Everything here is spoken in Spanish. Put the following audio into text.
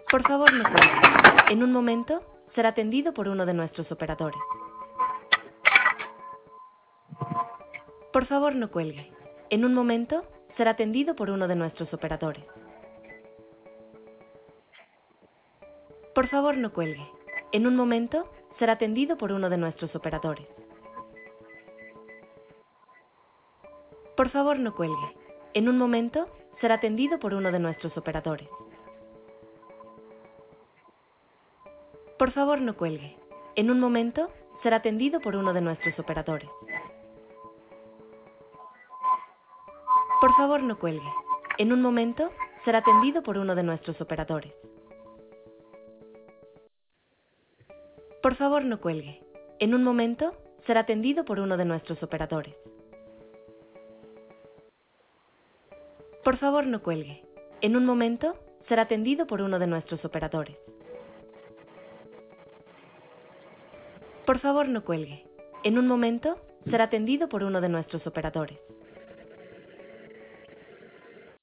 Por favor, no cuelgue. En un momento será atendido por uno de nuestros operadores. Por favor, no cuelgue. En un momento será atendido por uno de nuestros operadores. Por favor, no cuelgue. En un momento será atendido por uno de nuestros operadores. Por favor, no cuelgue. En un momento será atendido por uno de nuestros operadores. Por favor, no cuelgue. En un momento será atendido por uno de nuestros operadores. Por favor, no cuelgue. En un momento será atendido por uno de nuestros operadores. Por favor, no cuelgue. En un momento será atendido por uno de nuestros operadores. Por favor, no cuelgue. En un momento será atendido por uno de nuestros operadores. Por favor, no cuelgue. En un momento será atendido por uno de nuestros operadores.